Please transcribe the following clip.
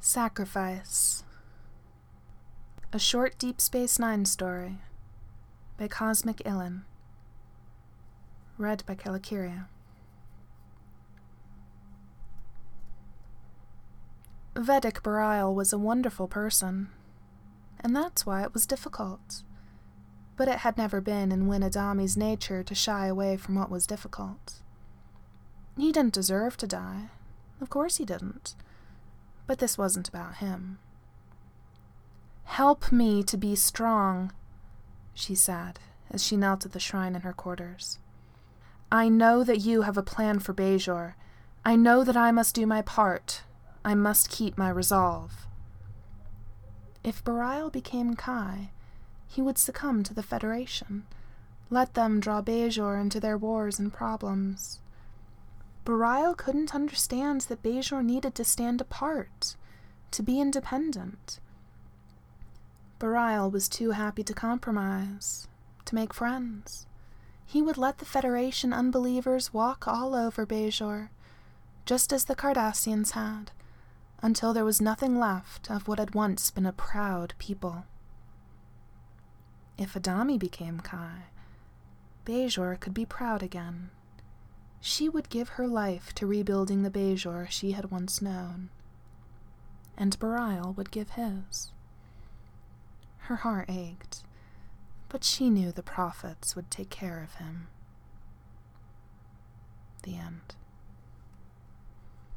Sacrifice. A short Deep Space Nine story by Cosmic Ilin. Read by Kalakiria. Vedek Bareil was a wonderful person, and that's why it was difficult. But it had never been in Win Adami's nature to shy away from what was difficult. He didn't deserve to die. Of course he didn't. But this wasn't about him. "Help me to be strong," she said, as she knelt at the shrine in her quarters. "I know that you have a plan for Bajor. I know that I must do my part. I must keep my resolve." If Bareil became Kai, he would succumb to the Federation, let them draw Bajor into their wars and problems. Bareil couldn't understand that Bajor needed to stand apart, to be independent. Bareil was too happy to compromise, to make friends. He would let the Federation unbelievers walk all over Bajor, just as the Cardassians had, until there was nothing left of what had once been a proud people. If Adami became Kai, Bajor could be proud again. She would give her life to rebuilding the Bajor she had once known, and Bareil would give his. Her heart ached, but she knew the prophets would take care of him. The end.